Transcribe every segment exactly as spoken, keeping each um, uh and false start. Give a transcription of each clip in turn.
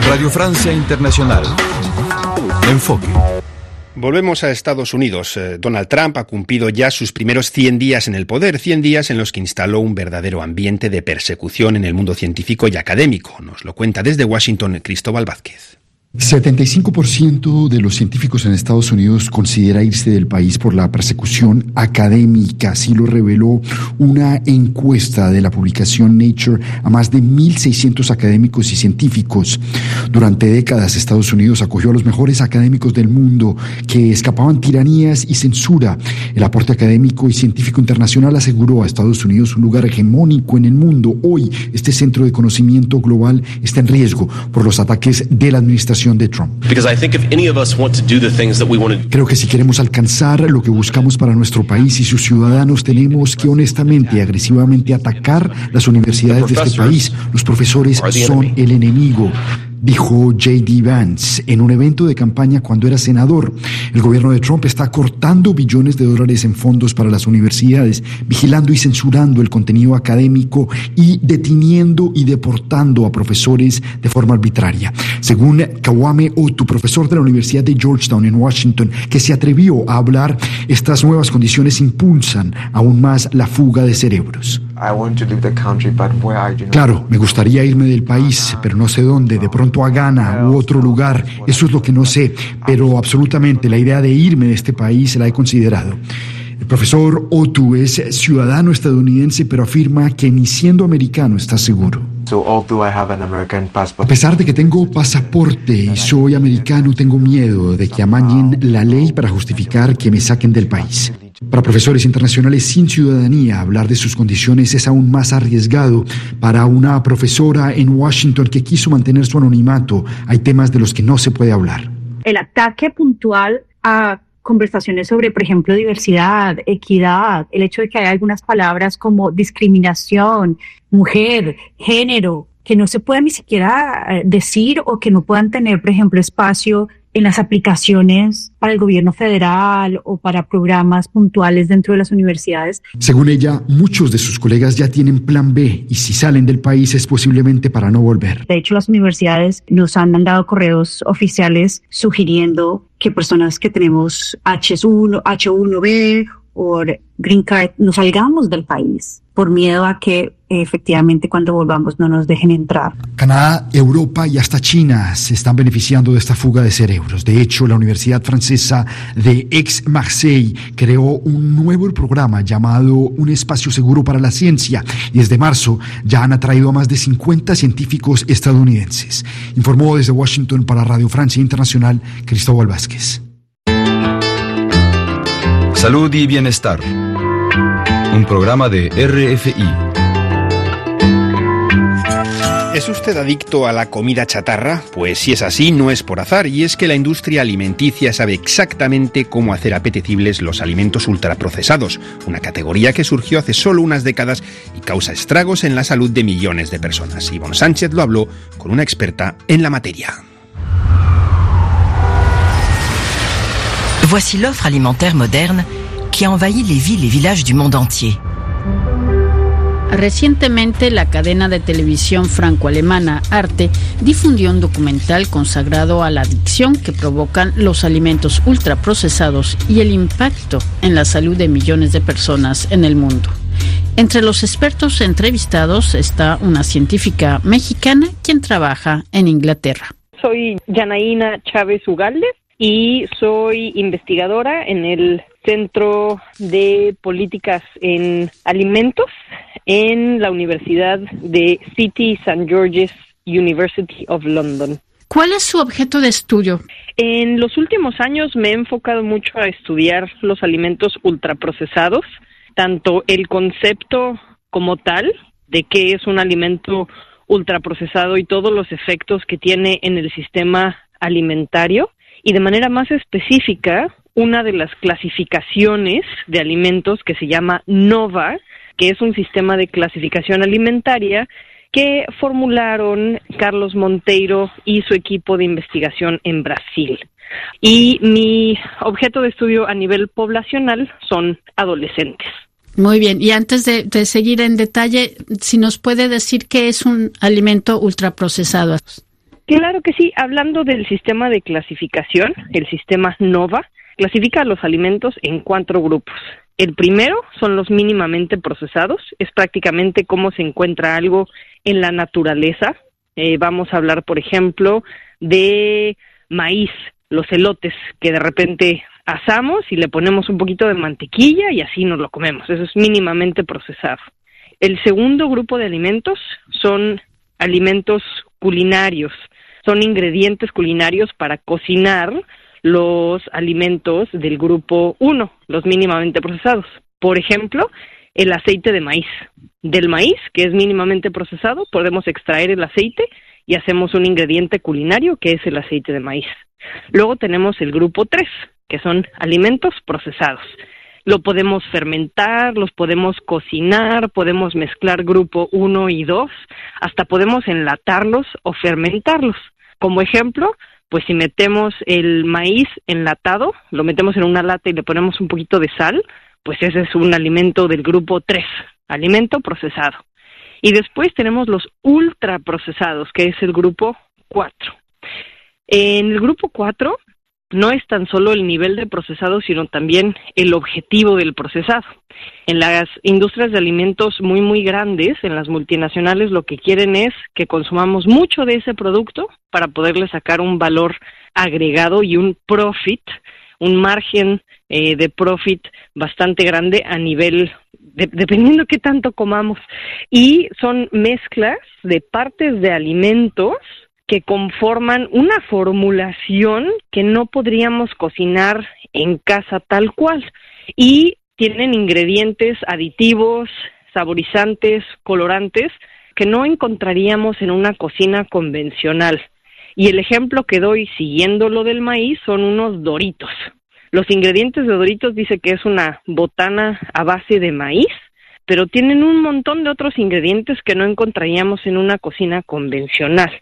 Radio Francia Internacional. Enfoque. Volvemos a Estados Unidos. Donald Trump ha cumplido ya sus primeros cien días en el poder, cien días en los que instaló un verdadero ambiente de persecución en el mundo científico y académico. Nos lo cuenta desde Washington Cristóbal Vázquez. setenta y cinco por ciento de los científicos en Estados Unidos considera irse del país por la persecución académica. Así lo reveló una encuesta de la publicación Nature a más de mil seiscientos académicos y científicos. Durante décadas, Estados Unidos acogió a los mejores académicos del mundo que escapaban tiranías y censura. El aporte académico y científico internacional aseguró a Estados Unidos un lugar hegemónico en el mundo. Hoy, este centro de conocimiento global está en riesgo por los ataques de la administración de Trump. Creo que si queremos alcanzar lo que buscamos para nuestro país y sus ciudadanos, tenemos que honestamente y agresivamente atacar las universidades de este país. Los profesores son el enemigo, dijo J D Vance en un evento de campaña cuando era senador. El gobierno de Trump está cortando billones de dólares en fondos para las universidades, vigilando y censurando el contenido académico y deteniendo y deportando a profesores de forma arbitraria. Según Kwame Otu, profesor de la Universidad de Georgetown en Washington, que se atrevió a hablar, estas nuevas condiciones impulsan aún más la fuga de cerebros. Claro, me gustaría irme del país, pero no sé dónde, de pronto a Ghana u otro lugar, eso es lo que no sé, pero absolutamente la idea de irme de este país la he considerado. El profesor Otu es ciudadano estadounidense, pero afirma que ni siendo americano está seguro. A pesar de que tengo pasaporte y soy americano, tengo miedo de que amañen la ley para justificar que me saquen del país. Para profesores internacionales sin ciudadanía, hablar de sus condiciones es aún más arriesgado. Para una profesora en Washington que quiso mantener su anonimato, hay temas de los que no se puede hablar. El ataque puntual a conversaciones sobre, por ejemplo, diversidad, equidad, el hecho de que hay algunas palabras como discriminación, mujer, género, que no se puedan ni siquiera decir o que no puedan tener, por ejemplo, espacio en las aplicaciones para el gobierno federal o para programas puntuales dentro de las universidades. Según ella, muchos de sus colegas ya tienen plan B y si salen del país es posiblemente para no volver. De hecho, las universidades nos han mandado correos oficiales sugiriendo que personas que tenemos H uno, H uno B o Green Card nos salgamos del país por miedo a que efectivamente cuando volvamos no nos dejen entrar. Canadá, Europa y hasta China se están beneficiando de esta fuga de cerebros. De hecho, la Universidad Francesa de Aix-Marseille creó un nuevo programa llamado Un Espacio Seguro para la Ciencia y desde marzo ya han atraído a más de cincuenta científicos estadounidenses. Informó desde Washington para Radio Francia Internacional Cristóbal Vázquez. Salud y bienestar. Un programa de R F I. ¿Es usted adicto a la comida chatarra? Pues si es así, no es por azar, y es que la industria alimenticia sabe exactamente cómo hacer apetecibles los alimentos ultraprocesados, una categoría que surgió hace solo unas décadas y causa estragos en la salud de millones de personas. Ivonne Sánchez lo habló con una experta en la materia. Voici l'offre alimentaire moderne qui a envahi les villes et villages du monde entier. Recientemente, la cadena de televisión franco-alemana Arte difundió un documental consagrado a la adicción que provocan los alimentos ultraprocesados y el impacto en la salud de millones de personas en el mundo. Entre los expertos entrevistados está una científica mexicana quien trabaja en Inglaterra. Soy Yanaína Chávez Ugalde y soy investigadora en el Centro de Políticas en Alimentos en la Universidad de City Saint George's University of London. ¿Cuál es su objeto de estudio? En los últimos años me he enfocado mucho a estudiar los alimentos ultraprocesados, tanto el concepto como tal de qué es un alimento ultraprocesado y todos los efectos que tiene en el sistema alimentario, y de manera más específica, una de las clasificaciones de alimentos que se llama NOVA, que es un sistema de clasificación alimentaria que formularon Carlos Monteiro y su equipo de investigación en Brasil. Y mi objeto de estudio a nivel poblacional son adolescentes. Muy bien, y antes de, de seguir en detalle, si nos puede decir qué es un alimento ultraprocesado. Claro que sí. Hablando del sistema de clasificación, el sistema NOVA clasifica los alimentos en cuatro grupos. El primero son los mínimamente procesados, es prácticamente cómo se encuentra algo en la naturaleza. Eh, vamos a hablar, por ejemplo, de maíz, los elotes, que de repente asamos y le ponemos un poquito de mantequilla y así nos lo comemos. Eso es mínimamente procesado. El segundo grupo de alimentos son alimentos culinarios, son ingredientes culinarios para cocinar los alimentos del grupo uno, los mínimamente procesados. Por ejemplo, el aceite de maíz. Del maíz, que es mínimamente procesado, podemos extraer el aceite y hacemos un ingrediente culinario que es el aceite de maíz. Luego tenemos el grupo tres, que son alimentos procesados. Lo podemos fermentar, los podemos cocinar, podemos mezclar grupo uno y dos, hasta podemos enlatarlos o fermentarlos. Como ejemplo, pues si metemos el maíz enlatado, lo metemos en una lata y le ponemos un poquito de sal, pues ese es un alimento del grupo tres, alimento procesado. Y después tenemos los ultraprocesados, que es el grupo cuatro. En el grupo cuatro no es tan solo el nivel de procesado, sino también el objetivo del procesado. En las industrias de alimentos muy, muy grandes, en las multinacionales, lo que quieren es que consumamos mucho de ese producto para poderle sacar un valor agregado y un profit, un margen eh, de profit bastante grande a nivel, de, dependiendo qué tanto comamos. Y son mezclas de partes de alimentos que conforman una formulación que no podríamos cocinar en casa tal cual. Y tienen ingredientes aditivos, saborizantes, colorantes, que no encontraríamos en una cocina convencional. Y el ejemplo que doy siguiendo lo del maíz son unos Doritos. Los ingredientes de Doritos dice que es una botana a base de maíz, pero tienen un montón de otros ingredientes que no encontraríamos en una cocina convencional.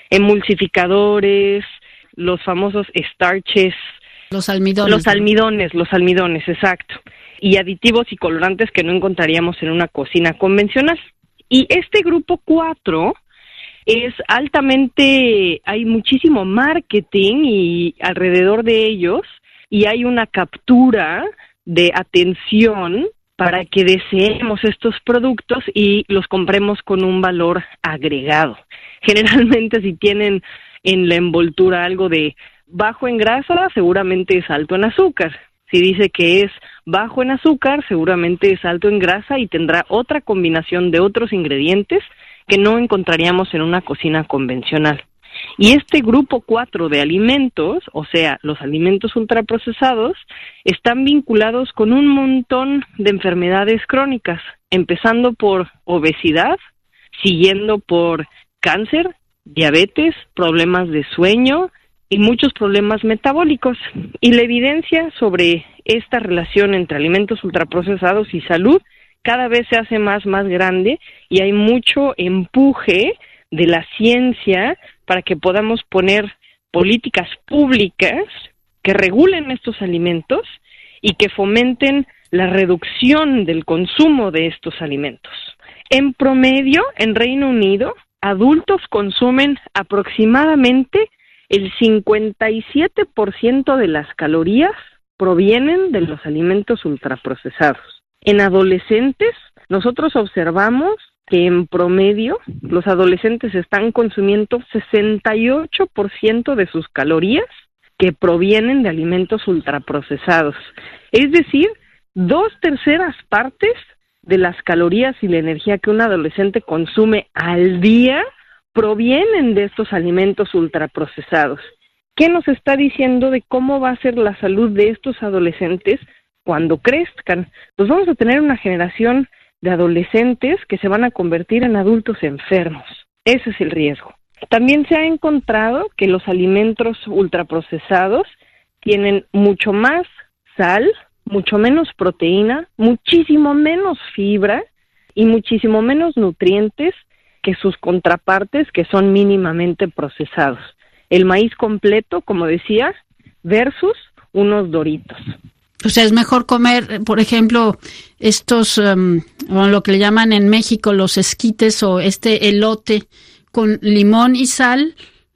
Emulsificadores, los famosos starches. Los almidones. Los almidones, los almidones, exacto. Y aditivos y colorantes que no encontraríamos en una cocina convencional. Y este grupo cuatro es altamente, hay muchísimo marketing y alrededor de ellos, y hay una captura de atención para que deseemos estos productos y los compremos con un valor agregado. Generalmente si tienen en la envoltura algo de bajo en grasa, seguramente es alto en azúcar. Si dice que es bajo en azúcar, seguramente es alto en grasa y tendrá otra combinación de otros ingredientes que no encontraríamos en una cocina convencional. Y este grupo cuatro de alimentos, o sea, los alimentos ultraprocesados, están vinculados con un montón de enfermedades crónicas, empezando por obesidad, siguiendo por cáncer, diabetes, problemas de sueño y muchos problemas metabólicos. Y la evidencia sobre esta relación entre alimentos ultraprocesados y salud cada vez se hace más, más grande, y hay mucho empuje de la ciencia para que podamos poner políticas públicas que regulen estos alimentos y que fomenten la reducción del consumo de estos alimentos. En promedio, en Reino Unido, adultos consumen aproximadamente el cincuenta y siete por ciento de las calorías provienen de los alimentos ultraprocesados. En adolescentes, nosotros observamos que en promedio los adolescentes están consumiendo sesenta y ocho por ciento de sus calorías que provienen de alimentos ultraprocesados. Es decir, dos terceras partes de las calorías y la energía que un adolescente consume al día provienen de estos alimentos ultraprocesados. ¿Qué nos está diciendo de cómo va a ser la salud de estos adolescentes cuando crezcan? Pues vamos a tener una generación de adolescentes que se van a convertir en adultos enfermos. Ese es el riesgo. También se ha encontrado que los alimentos ultraprocesados tienen mucho más sal, mucho menos proteína, muchísimo menos fibra y muchísimo menos nutrientes que sus contrapartes que son mínimamente procesados. El maíz completo, como decía, versus unos Doritos. O sea, es mejor comer, por ejemplo, estos, um, lo que le llaman en México los esquites o este elote con limón y sal,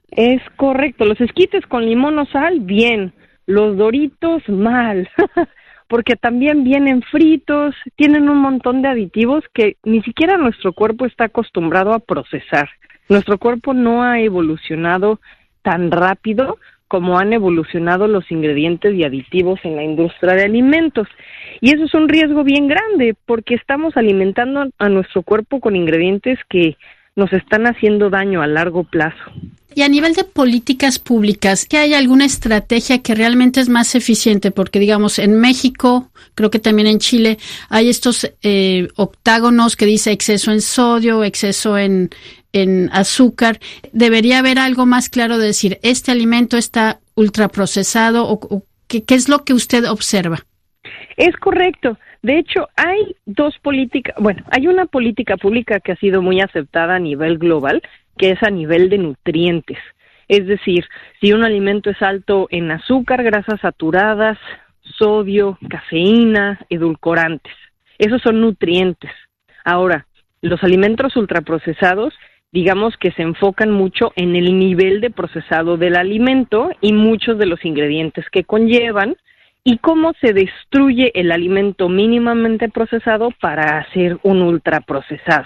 Es correcto, los esquites con limón o sal, bien, los Doritos, mal, porque también vienen fritos, tienen un montón de aditivos que ni siquiera nuestro cuerpo está acostumbrado a procesar. Nuestro cuerpo no ha evolucionado tan rápido como han evolucionado los ingredientes y aditivos en la industria de alimentos. Y eso es un riesgo bien grande, porque estamos alimentando a nuestro cuerpo con ingredientes que nos están haciendo daño a largo plazo. Y a nivel de políticas públicas, ¿qué hay alguna estrategia que realmente es más eficiente? Porque, digamos, en México, creo que también en Chile, hay estos eh, octágonos que dice exceso en sodio, exceso en, en azúcar. Debería haber algo más claro de decir, este alimento está ultraprocesado, o, o ¿qué, qué es lo que usted observa? Es correcto. De hecho, hay dos políticas, bueno, hay una política pública que ha sido muy aceptada a nivel global, que es a nivel de nutrientes. Es decir, si un alimento es alto en azúcar, grasas saturadas, sodio, cafeína, edulcorantes, esos son nutrientes. Ahora, los alimentos ultraprocesados, digamos que se enfocan mucho en el nivel de procesado del alimento y muchos de los ingredientes que conllevan, y cómo se destruye el alimento mínimamente procesado para hacer un ultraprocesado.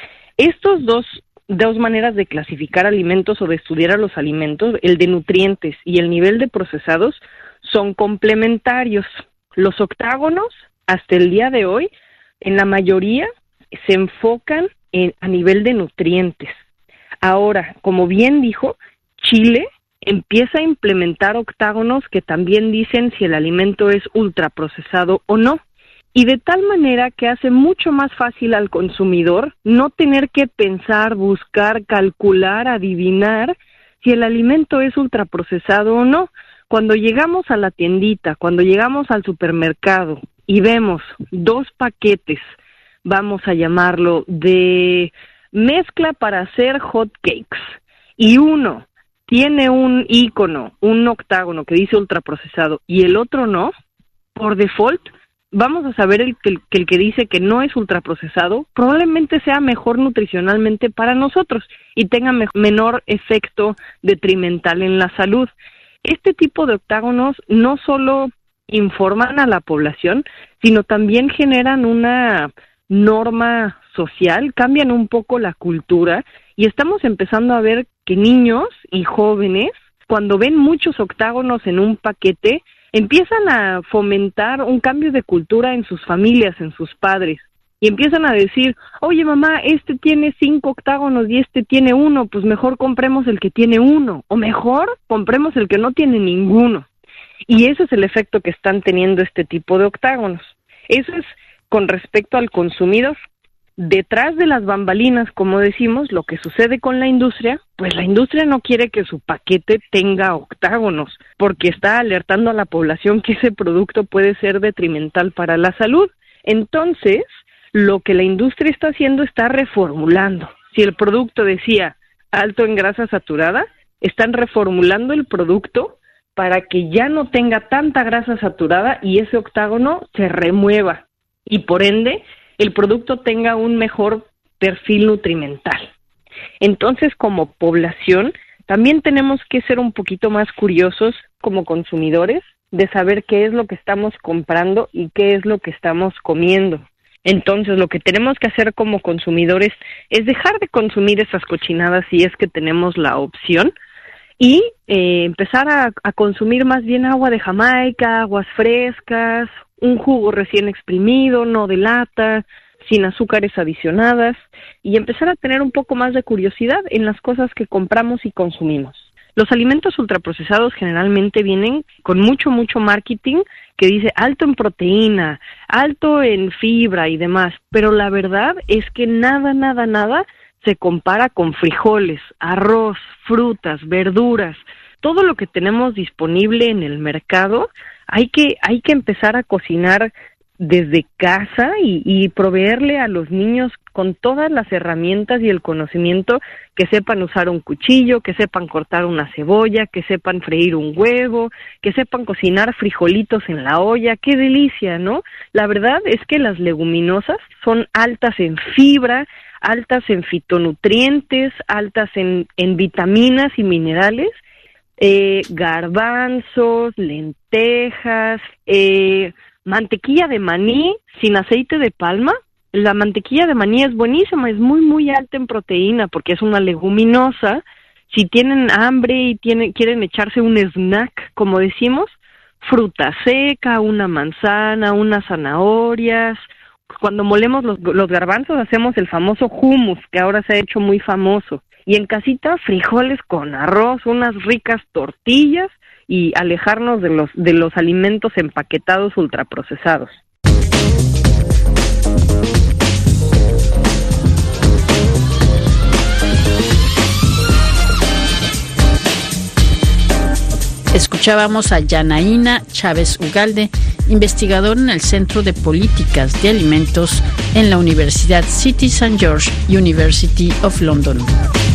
Estos dos, dos maneras de clasificar alimentos o de estudiar a los alimentos, el de nutrientes y el nivel de procesados, son complementarios. Los octágonos, hasta el día de hoy, en la mayoría, se enfocan en, a nivel de nutrientes. Ahora, como bien dijo, Chile empieza a implementar octágonos que también dicen si el alimento es ultraprocesado o no, y de tal manera que hace mucho más fácil al consumidor no tener que pensar, buscar, calcular, adivinar si el alimento es ultraprocesado o no. Cuando llegamos a la tiendita, cuando llegamos al supermercado y vemos dos paquetes, vamos a llamarlo, de mezcla para hacer hot cakes, y uno tiene un icono, un octágono que dice ultraprocesado y el otro no, por default vamos a saber el que, el, el que dice que no es ultraprocesado probablemente sea mejor nutricionalmente para nosotros y tenga me- menor efecto detrimental en la salud. Este tipo de octágonos no solo informan a la población, sino también generan una norma social, cambian un poco la cultura, y estamos empezando a ver que niños y jóvenes, cuando ven muchos octágonos en un paquete, empiezan a fomentar un cambio de cultura en sus familias, en sus padres, y empiezan a decir, oye mamá, este tiene cinco octágonos y este tiene uno, pues mejor compremos el que tiene uno, o mejor compremos el que no tiene ninguno. Y ese es el efecto que están teniendo este tipo de octágonos. Eso es con respecto al consumidor. Detrás de las bambalinas, como decimos, lo que sucede con la industria, pues la industria no quiere que su paquete tenga octágonos, porque está alertando a la población que ese producto puede ser detrimental para la salud. Entonces, lo que la industria está haciendo está reformulando. Si el producto decía alto en grasa saturada, están reformulando el producto para que ya no tenga tanta grasa saturada y ese octágono se remueva, y por ende el producto tenga un mejor perfil nutrimental. Entonces, como población, también tenemos que ser un poquito más curiosos como consumidores de saber qué es lo que estamos comprando y qué es lo que estamos comiendo. Entonces, lo que tenemos que hacer como consumidores es dejar de consumir esas cochinadas si es que tenemos la opción, y eh, empezar a, a consumir más bien agua de Jamaica, aguas frescas, un jugo recién exprimido, no de lata, sin azúcares adicionadas, y empezar a tener un poco más de curiosidad en las cosas que compramos y consumimos. Los alimentos ultraprocesados generalmente vienen con mucho, mucho marketing que dice alto en proteína, alto en fibra y demás, pero la verdad es que nada, nada, nada se compara con frijoles, arroz, frutas, verduras, todo lo que tenemos disponible en el mercado. Hay que, hay que empezar a cocinar desde casa y, y proveerle a los niños con todas las herramientas y el conocimiento, que sepan usar un cuchillo, que sepan cortar una cebolla, que sepan freír un huevo, que sepan cocinar frijolitos en la olla. ¡Qué delicia!, ¿no? La verdad es que las leguminosas son altas en fibra, altas en fitonutrientes, altas en, en vitaminas y minerales, eh, garbanzos, lentejas, eh, mantequilla de maní sin aceite de palma. La mantequilla de maní es buenísima, es muy muy alta en proteína porque es una leguminosa. Si tienen hambre y tienen, quieren echarse un snack, como decimos, fruta seca, una manzana, unas zanahorias. Cuando molemos los, los garbanzos hacemos el famoso hummus, que ahora se ha hecho muy famoso. Y en casita, frijoles con arroz, unas ricas tortillas y alejarnos de los, de los alimentos empaquetados ultraprocesados. Escuchábamos a Yanaína Chávez Ugalde, investigador en el Centro de Políticas de Alimentos en la Universidad City Saint George University of London.